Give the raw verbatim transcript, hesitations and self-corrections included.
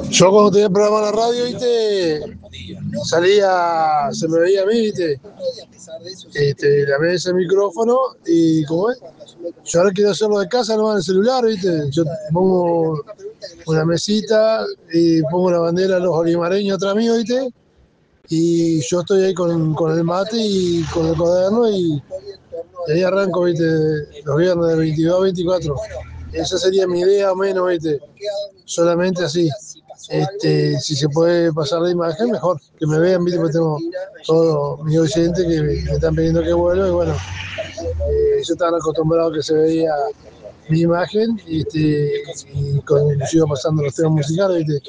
Yo cuando tenía el programa en la radio, viste, salía, se me veía a mí, viste, este, la mesa, el micrófono y ¿cómo es? Yo ahora quiero hacerlo de casa, no en el celular, viste. Yo pongo una mesita y pongo una bandera de los olimareños atrás mío, viste. Y yo estoy ahí con, con el mate y con el cuaderno y, y ahí arranco, viste, los viernes de veintidós a veinticuatro. Esa sería mi idea o menos, viste. Solamente así. Este, si se puede pasar la imagen, mejor. Que me vean, viste, porque tengo todos mis oyentes que me están pidiendo que vuelva y bueno, eh, ellos estaban acostumbrados a que se veía mi imagen este, y con, yo iba pasando los temas musicales, viste.